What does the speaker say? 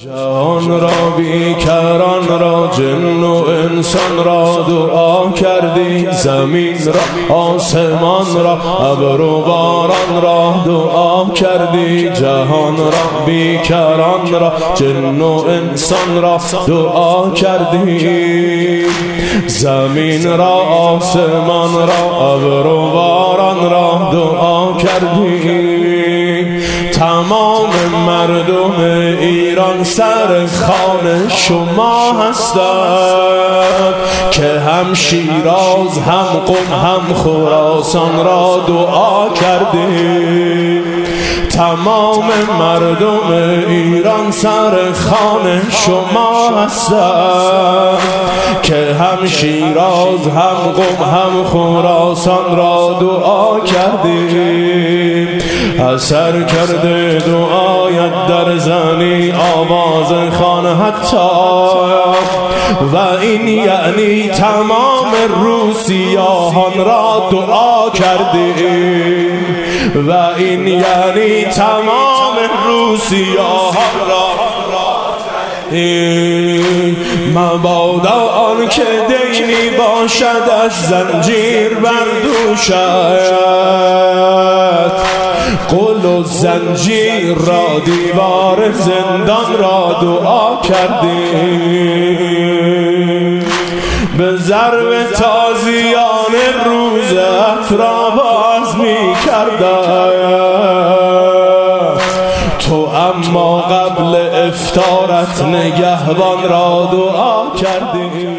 جهان را بیکران را جن و انسان را دعا کردی، زمین را آسمان را ابر و باران را دعا کردی. جهان را بیکران را جن و انسان را دعا کردی، زمین را آسمان را ابر و باران را دعا کردی. تمام مردم ایران سر خوان شما هستند که هم شیراز هم قم هم خراسان را دعا کرده. تمام مردم ایران سر خوان شما هستند که هم شیراز هم قم هم خراسان را دعا کرده. اثر کرده دعایت در زنی آواز خان حتی، و این یعنی تمام روسیاهان را دعا کرده، و این یعنی تمام روسیاهان را مبادا آن که دینی باشد از زنجیر بردوشد، قل و زنجیر را دیوار زندان را دعا کرده. به ضرب تازیان روزت را باز می کردن تو، اما قبل افطارت نگهبان را دعا کردی.